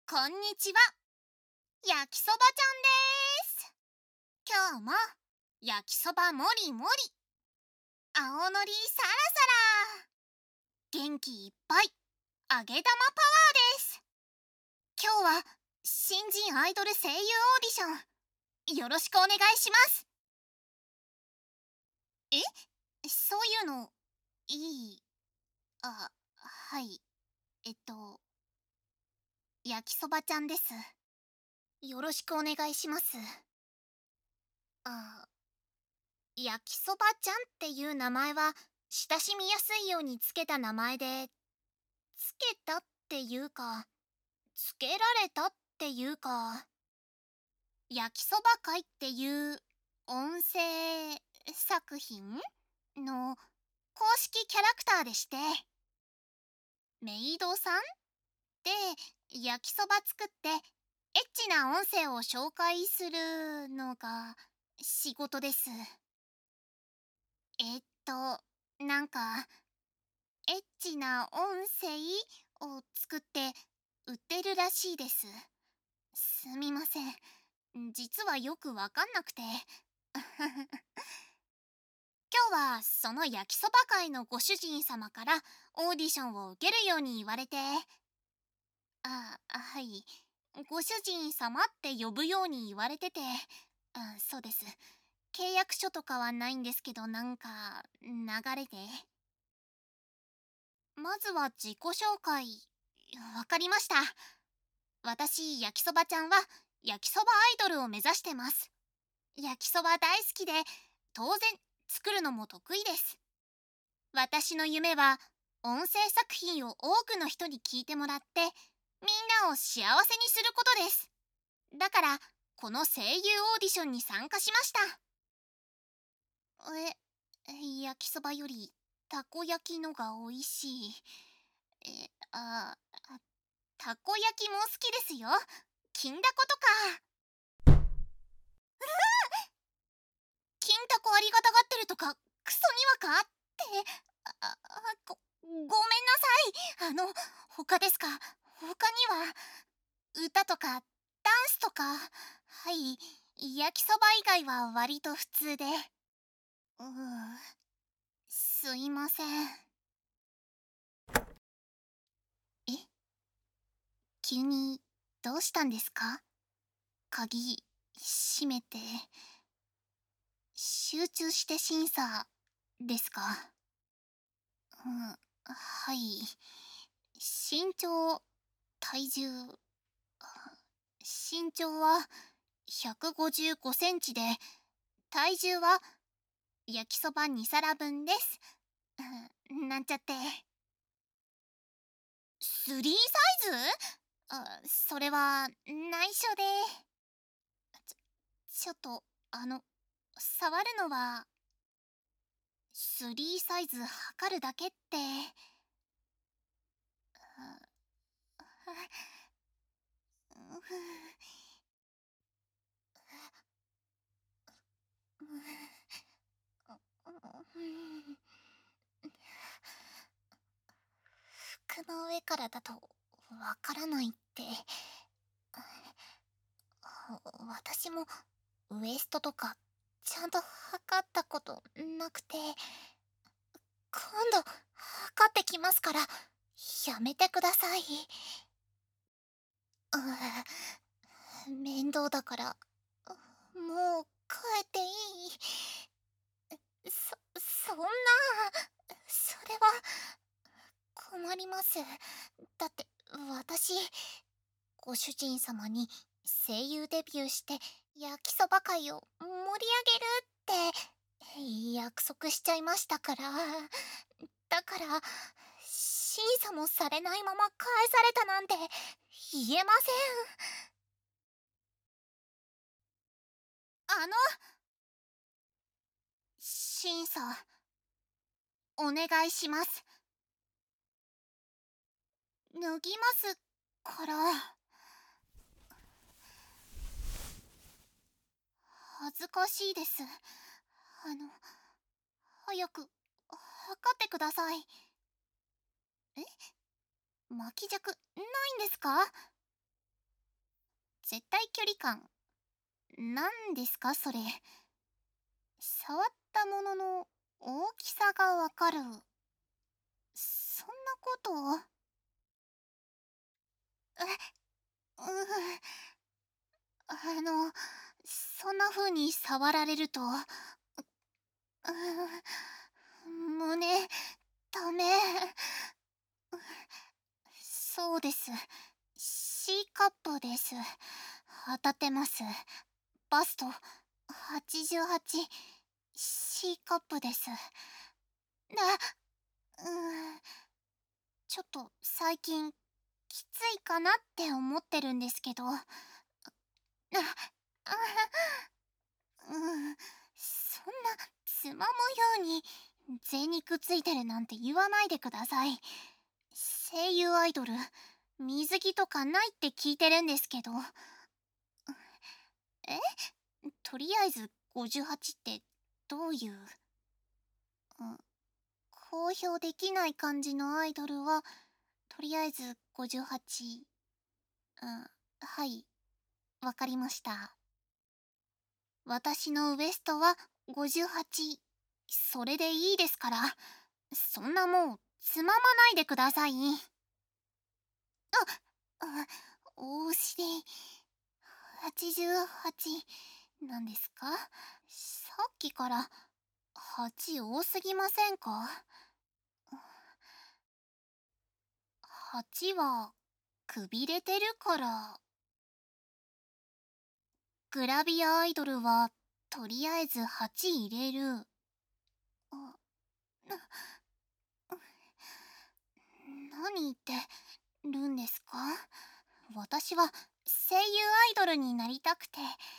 こんにちは、焼きそばちゃんです。今日も焼きそばもりもり、青のりさらさら、元気いっぱい揚げ玉パワーです。今日は新人アイドル声優オーディション、よろしくお願いします。え、そういうのいい？はい。焼きそばちゃんです。よろしくお願いします。あ、焼きそばちゃんっていう名前は親しみやすいようにつけた名前で、つけたっていうか、つけられたっていうか、焼きそば会っていう音声作品の公式キャラクターでして、メイドさんで焼きそば作ってエッチな音声を紹介するのが仕事です。なんかエッチな音声を作って売ってるらしいです。すみません、実はよくわかんなくて今日はその焼きそば会のご主人様からオーディションを受けるように言われて、はい、ご主人様って呼ぶように言われてて、そうです。契約書とかはないんですけど、なんか流れで。まずは自己紹介。わかりました。私、焼きそばちゃんは焼きそばアイドルを目指してます。焼きそば大好きで、当然作るのも得意です。私の夢は音声作品を多くの人に聞いてもらって、みんなを幸せにすることです。だからこの声優オーディションに参加しました。焼きそばよりたこ焼きのが美味しい。たこ焼きも好きですよ。金だことか。金タコありがたがってるとかクソにわかって、ごめんなさい。他ですか？他には歌とかダンスとか。はい、焼きそば以外は割と普通で。すいません。え、急にどうしたんですか？鍵閉めて。集中して審査ですか？はい。身長、体重、身長は155センチで、体重は焼きそば2皿分です。なんちゃって。3サイズ？それは内緒で。ちょっと、触るのは、3サイズ測るだけって。服の上からだとわからないって。私もウエストとかちゃんと測ったことなくて、今度測ってきますからやめてください。面倒だからもう帰っていい？そんな、それは困ります。だって私、ご主人様に声優デビューして焼きそば界を盛り上げるって約束しちゃいましたから。だから審査もされないまま返されたなんて言えません。あの審査お願いします。脱ぎますから。恥ずかしいです。早く測ってください。巻き尺ないんですか？ 絶対距離感。なんですかそれ。触ったものの大きさがわかる。そんなことそんな風に触られると、胸、ダメ。そうです。C カップです。当たってます。バスト、88、C カップです。ちょっと最近、きついかなって思ってるんですけど。そんな、つまむように、贅肉ついてるなんて言わないでください。声優アイドル、水着とかないって聞いてるんですけど。えとりあえず58ってどういう、公表できない感じのアイドルは、とりあえず58。はい、わかりました。私のウエストは58。それでいいですから、そんなもう、つままないでください。お尻、88なんですか？さっきから8多すぎませんか？8はくびれてるから。グラビアアイドルはとりあえず8入れる。あ、何言ってるんですか？私は声優アイドルになりたくて。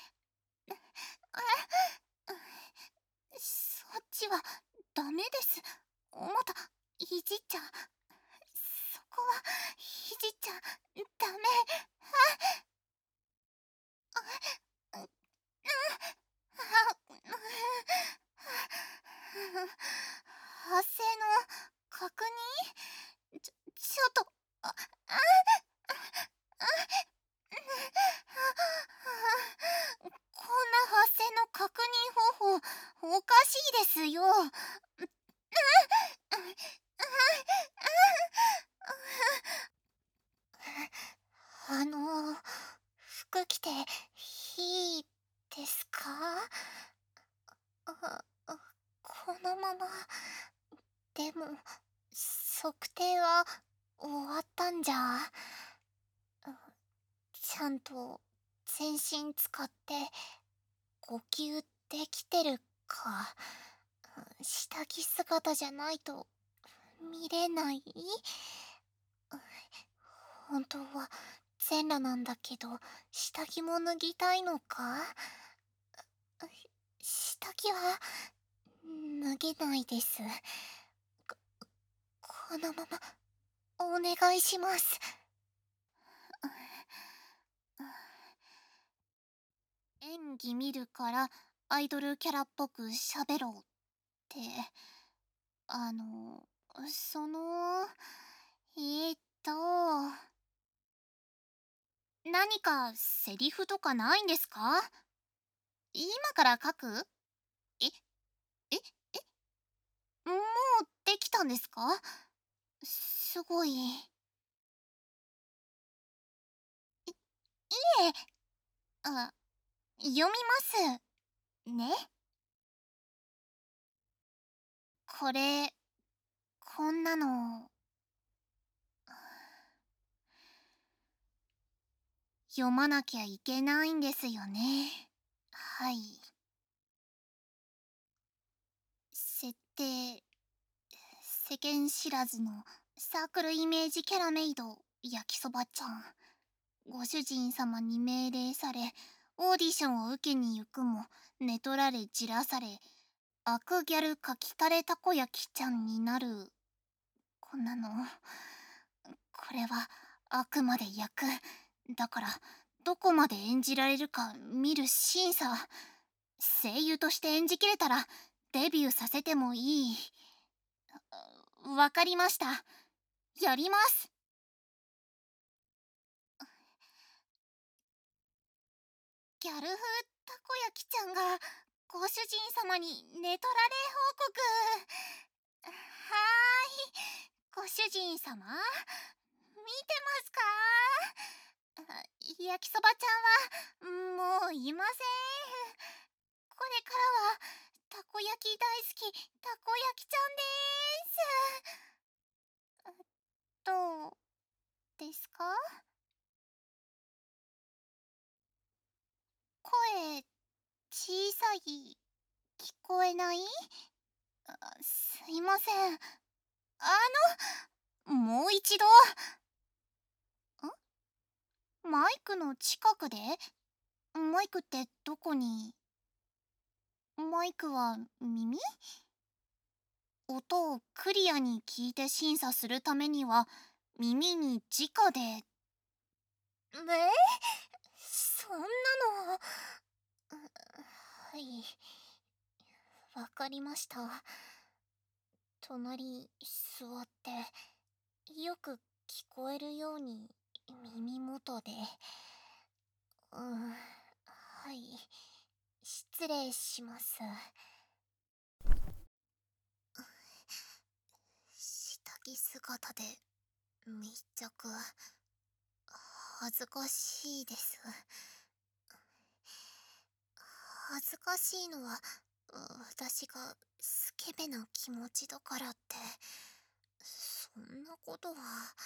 そっちはダメです。またいじっちゃそこはいじっちゃダメ。発声の確認ちょっとこんな発声の確認方法おかしいですよ。あの服着ていいですか？あこのままでも測定は終わったんじゃ。ちゃんと全身使って呼吸できてるか。下着姿じゃないと見れない。本当は全裸なんだけど下着も脱ぎたいのか？下着は脱げないです。ここのままお願いします。演技見るからアイドルキャラっぽく喋ろうって、あのそのえーっと何かセリフとかないんですか？今から書く？ええもうできたんですか？すごい。いえ、あ、読みますね。これ、こんなの読まなきゃいけないんですよね。はい。設定、世間知らずのサークルイメージキャラメイド焼きそばちゃん。ご主人様に命令されオーディションを受けに行くも寝取られじらされ悪ギャルかきたれたこ焼きちゃんになる。こんなのこれはあくまで役だから、どこまで演じられるか見る審査。声優として演じきれたらデビューさせてもいい。わかりました。やります。 ギャル風たこ焼きちゃんがご主人様に寝取られ報告。はーい、ご主人様、見てますか？焼きそばちゃんはもういません。これからはたこ焼き大好きたこ焼きちゃんでーす。どうですか？声小さい、聞こえない？すいません。もう一度。マイクの近くで？マイクってどこに？マイクは耳？音をクリアに聞いて審査するためには耳に直で。そんなの。はい、わかりました。隣座ってよく聞こえるように耳元で。はい、失礼します。下着姿で密着、恥ずかしいです。恥ずかしいのは私がスケベな気持ちだからって、そんなことは。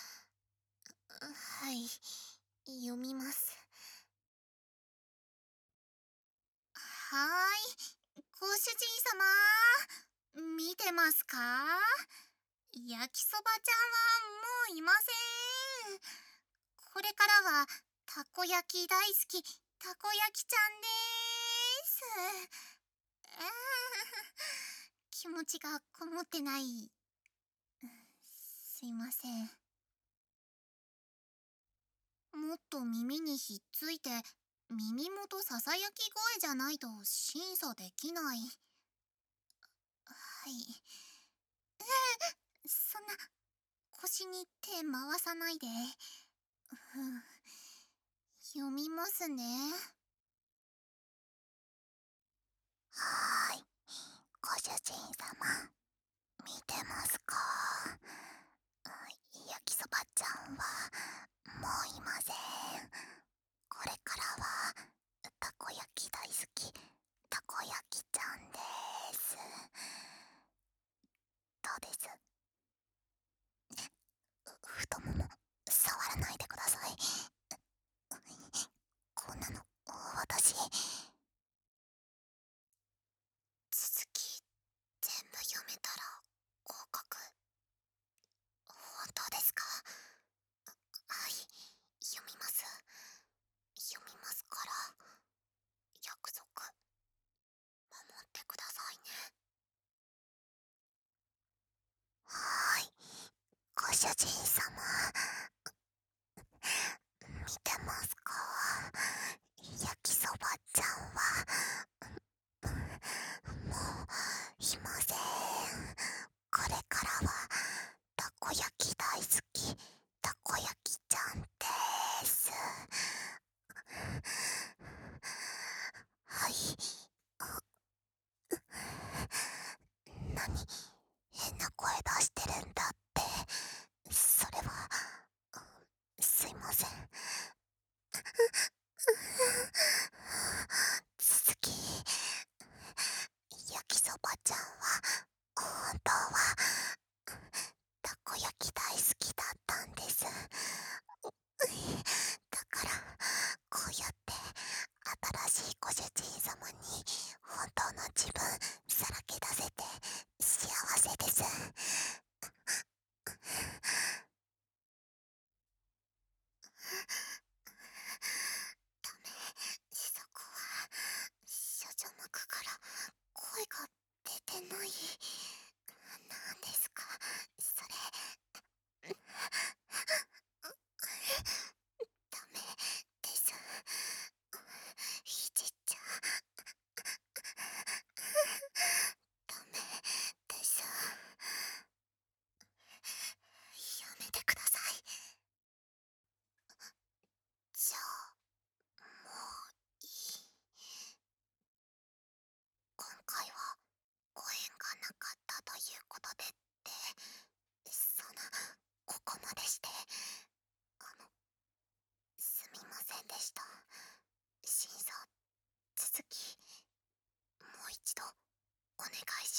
はい、読みます。はーい、ご主人様、見てますか？焼きそばちゃんはもういません。これからはたこ焼き大好きたこ焼きちゃんでーす。気持ちがこもってない。すいません。もっと耳にひっついて耳元ささやき声じゃないと審査できない。はい。そんな腰に手回さないで。読みますね。はーい、ご主人様、見てますか？焼きそばちゃんはもういません。これからはたこ焼き大好きたこ焼きちゃんです。どうです？太もも触らないでください。こんなの私。続き全部読めたら合格。本当ですか？はい、読みます。読みますから、約束守ってくださいね。はーい、ご主人様、見てますか？焼きそばちゃんはもういません。これからはたこ焼き大好きたこ焼きちゃんです。はい。何変な声出してるんだって。それは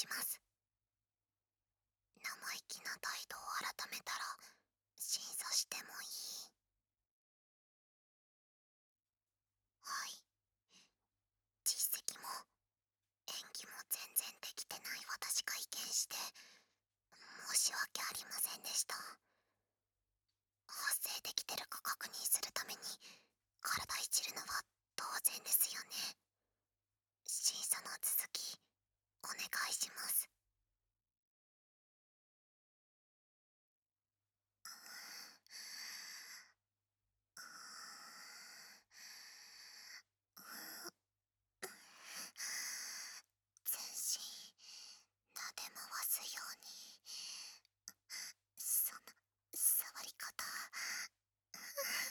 ます。生意気な態度を改めたら審査してもいい？はい。実績も演技も全然できてない私が意見して申し訳ありませんでした。発声できてるか確認するために体いじるのは当然ですよね。審査の続きお願いします。全身撫で回すように。その触り方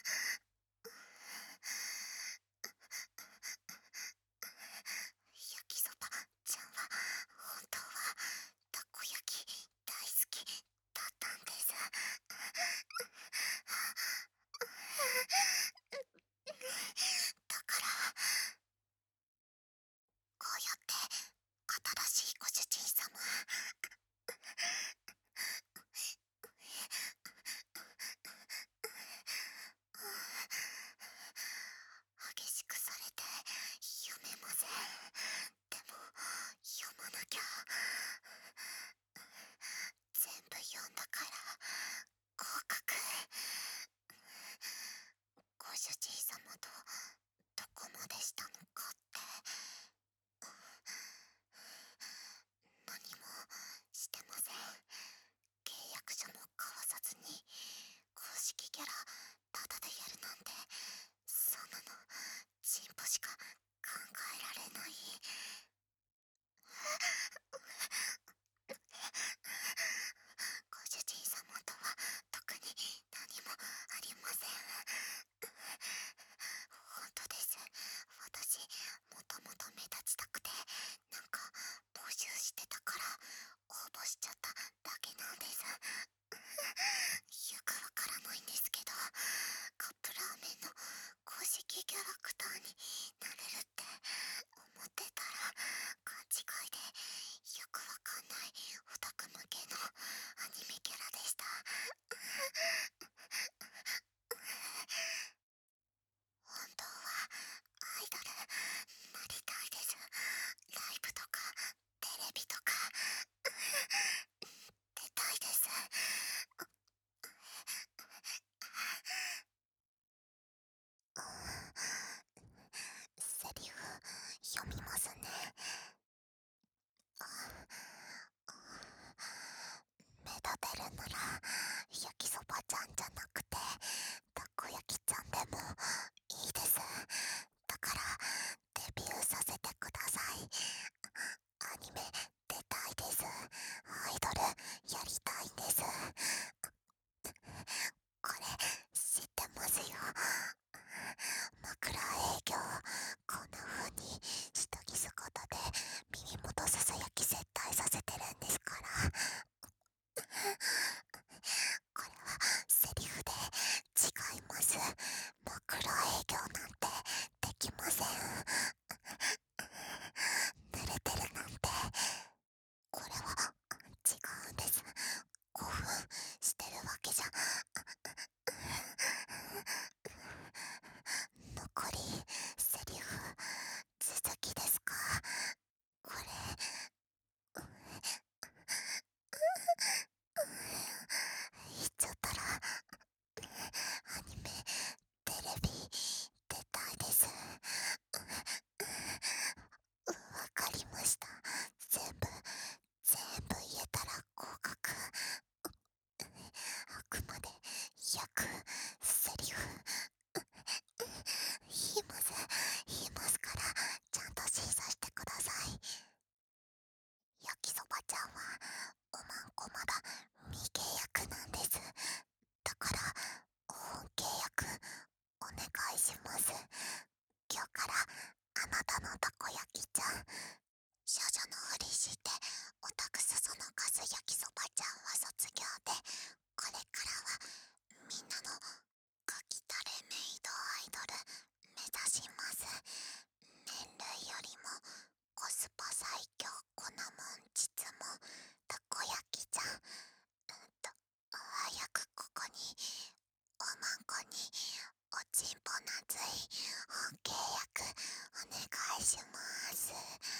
します。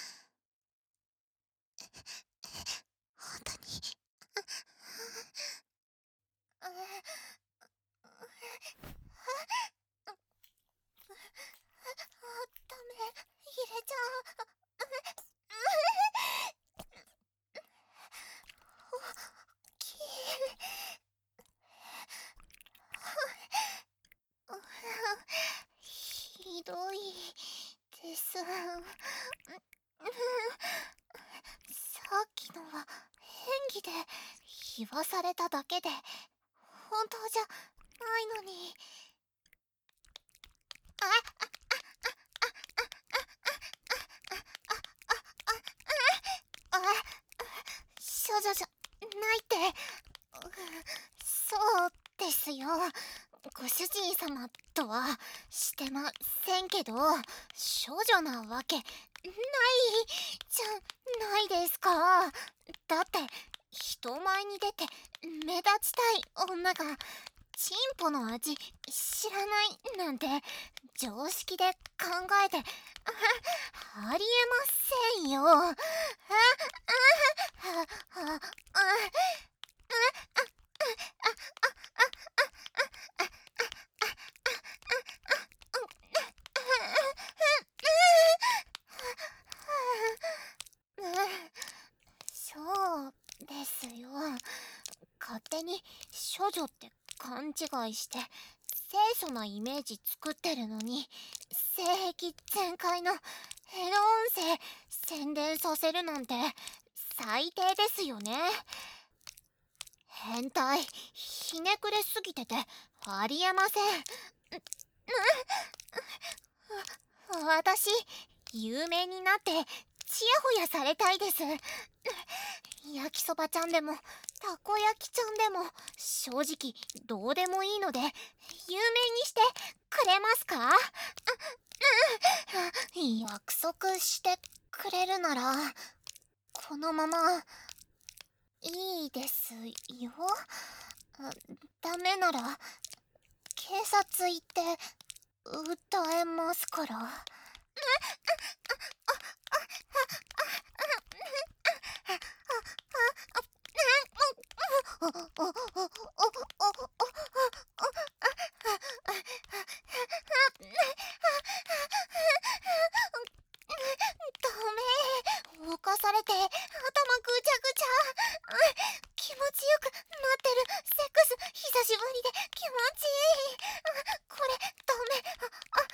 本当に。ダメ、入れちゃう。大きい。ひどいです。さっきのは演技で言わされただけで本当じゃないのに。あ少女じゃないって。そうですよ。ご主人様とはしてませんけど、少女なわけないじゃないですか。だって人前に出て目立ちたい女がチンポの味知らないなんて常識で考えてありえませんよ。そうですよ。勝手に処女って勘違いして清楚なイメージ作ってるのに、性癖全開のエロ音声宣伝させるなんて最低ですよね。変態ひねくれすぎててありえません。私有名になってちやほやされたいです。焼きそばちゃんでもたこ焼きちゃんでも正直どうでもいいので有名にしてくれますか？約束してくれるならこのままいいですよ。ダメなら警察行って訴えますから。ダメ、犯されて頭ぐちゃぐちゃ。気持ちよくなってる。セックス久しぶりで気持ちいい。これダメ。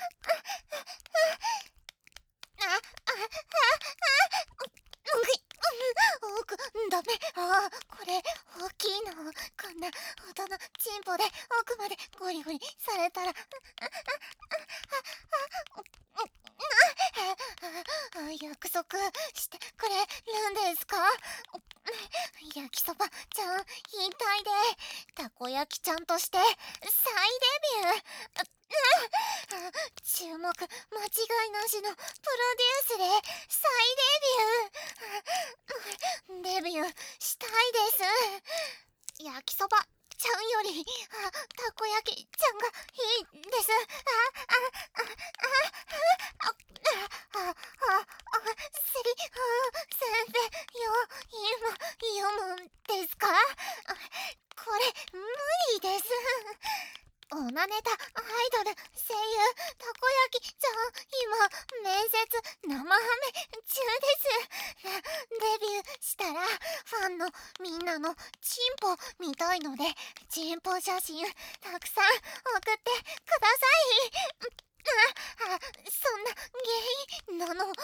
ダメ。これ大きいの。こんな音のチンポで奥までゴリゴリされたら約束してくれるんですか？焼きそばちゃん引退でたこ焼きちゃんとして再デビュー。注目間違いなしのプロデュースで再デビュー。デビューしたいです。焼きそばちゃんよりたこ焼きちゃんがいいです。セリフ先生今読むんですか？これ無理です。オナネタアイドル声優たこ焼きちゃん今面接生ハメ中です。デビューしたらファンのみんなのチンポ見たいのでチンポ写真たくさん送ってください。そんなゲイなの無理です。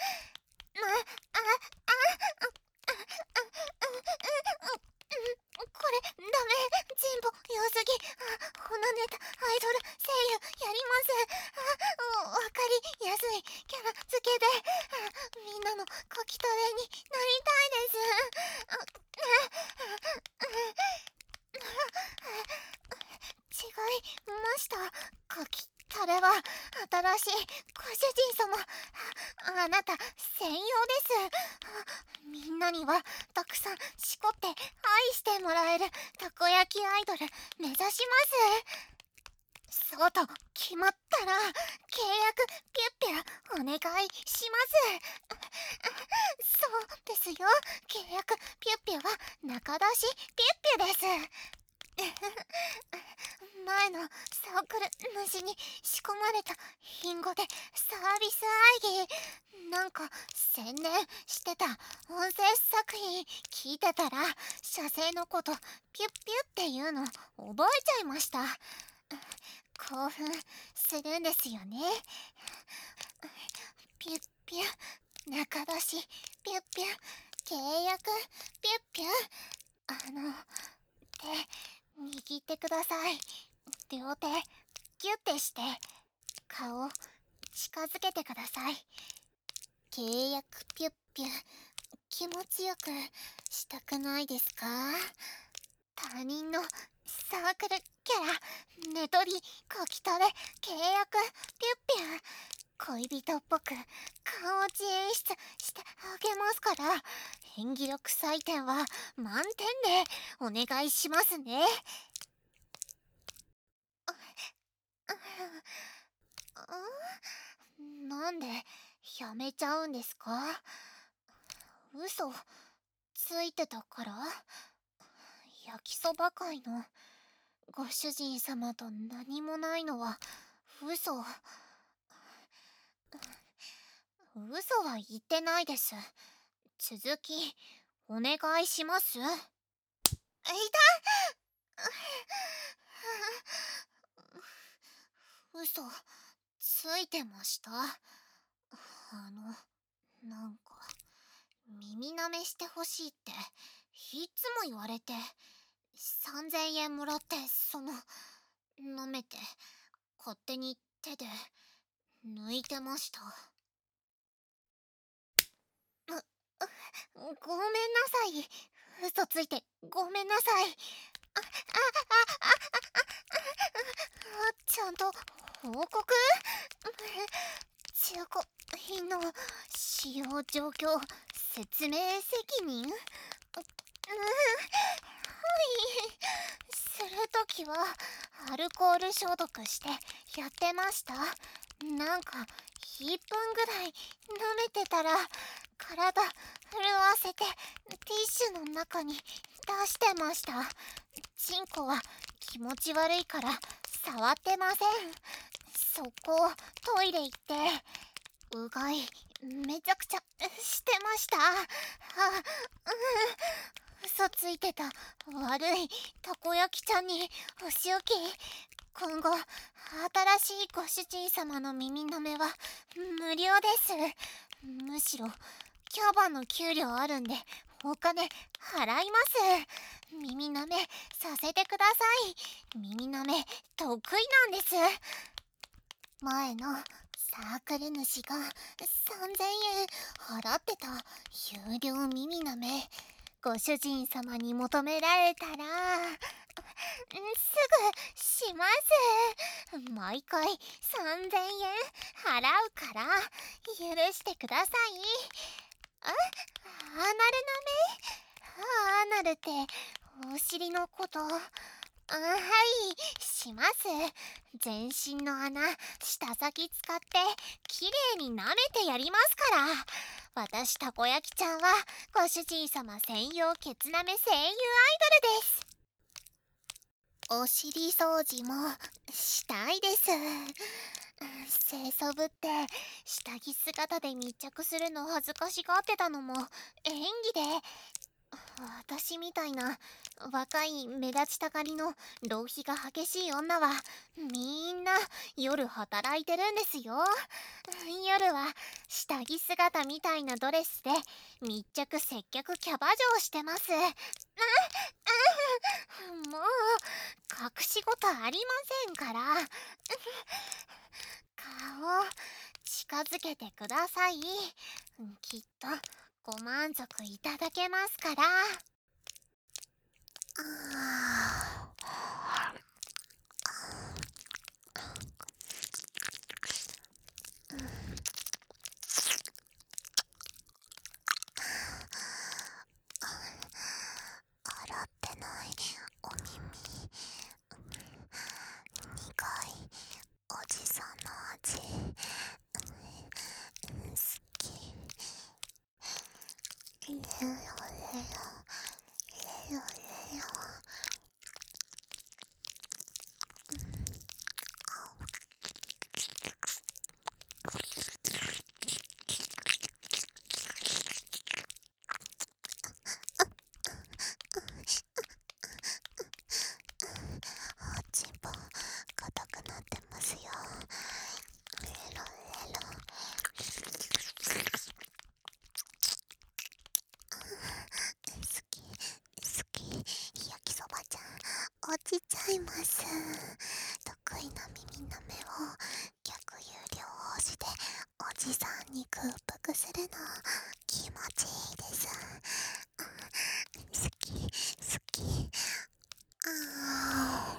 これダメ。チンポ良すぎ。このネタアイドル声優やります。わかりやすいキャラ付けでみんなの書きトレになりたいです。違いました。書きタレは新しいご主人様。あなた専用です。みんなにはたくさんしこって愛してもらえるたこ焼きアイドル目指します。そうと決まったら警約ピュッピュお願いします。そうですよ、契約ピュッピュは中出しピュッピュです。前のサークル主に仕込まれた隠語でサービス愛義なんか宣伝してた音声作品聞いてたら射精のことピュッピュっていうの覚えちゃいました。興奮するんですよね。ピュッピュ中出しピュッピュ契約ピュッピュ手握ってください。両手ギュッてして顔近づけてください。契約ピュッピュ気持ちよくしたくないですか？他人のサークルキャラ寝取り書き垂れ契約ピュッピュ恋人っぽく顔落ち演出してあげますから、演技力採点は満点でお願いしますね。なんでやめちゃうんですか？嘘ついてたから？焼きそば界のご主人様と何もないのは嘘。嘘は言ってないです。続きお願いします。いた嘘ついてました。なんか耳舐めしてほしいっていつも言われて3000円もらって舐めて勝手に手で抜いてました。ごめんなさい。嘘ついてごめんなさい。ちゃんと報告？中古品の使用状況説明責任？はいするときはアルコール消毒してやってました。なんか1分ぐらい舐めてたら体震わせてティッシュの中に出してました。チンコは気持ち悪いから触ってません。そこトイレ行ってうがいめちゃくちゃしてました。嘘ついてた悪いたこ焼きちゃんにお仕置き。今後新しいご主人様の耳舐めは無料です。むしろキャバの給料あるんでお金払います。耳舐めさせてください。耳舐め得意なんです。前のサークル主が3000円払ってた有料耳舐めご主人様に求められたらすぐします。毎回3000円払うから許してください。アナル舐め？アナルってお尻のこと？はいします。全身の穴舌先使ってきれいに舐めてやりますから。私たこ焼きちゃんはご主人様専用ケツ舐め声優アイドルです。お尻掃除もしたいです。清楚ぶって下着姿で密着するの恥ずかしがってたのも演技で、私みたいな若い目立ちたがりの浪費が激しい女はみんな夜働いてるんですよ。夜は下着姿みたいなドレスで密着接客キャバ嬢してます。もう隠し事ありませんから。顔近づけてください。きっとご満足いただけますから。洗ってないお耳、苦いおじさんの味。 肉っぽくするの気持ちいいです。好き好き。あ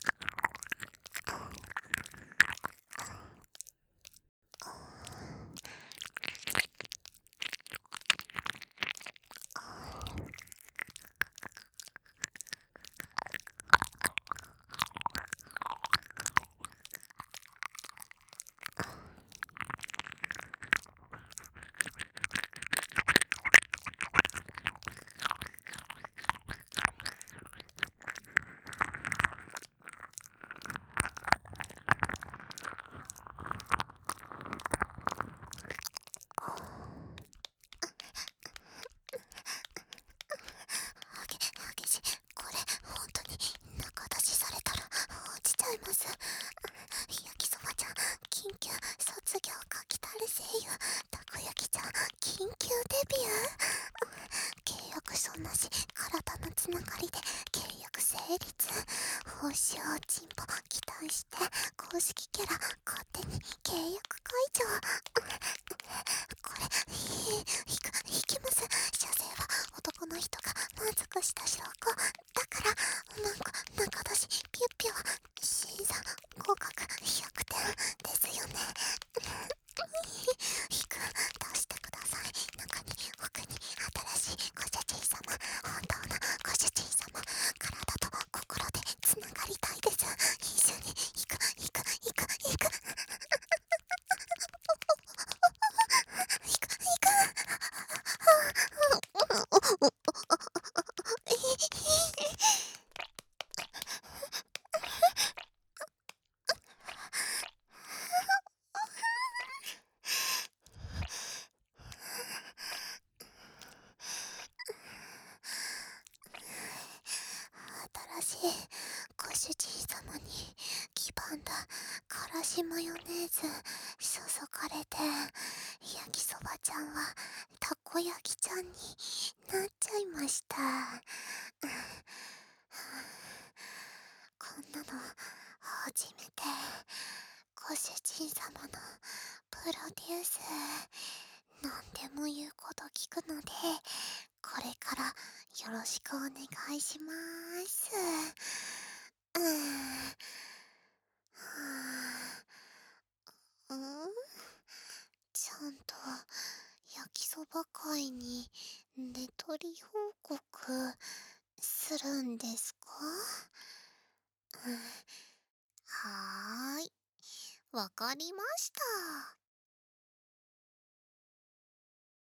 激しい。これ本当に中出しされたら落ちちゃいます。焼きそばちゃん緊急卒業書きたる声優。たこ焼きちゃん緊急デビュー。契約書なし体のつながりで契約成立。報酬をチンポ期待して公式キャラ勝手に契約解除。これ引きます。射精は男の人が満足した証拠だから。中出しピュッピュは審査合格100点ですよね。出してください。中に奥に新しいご主人様。本当のご主人様。体と心でつながりたいです。一緒に行く。新しいご主人様に黄ばんだからしマヨネーズ注がれて、焼きそばちゃんはたこ焼きちゃんになっちゃいました。こんなの初めて。ご主人様のプロデュース何でも言うこと聞くので、これからよろしくお願いします。うーん。はあ、ちゃんと焼きそば会に寝取り報告するんですか？うん、はーい、わかりました。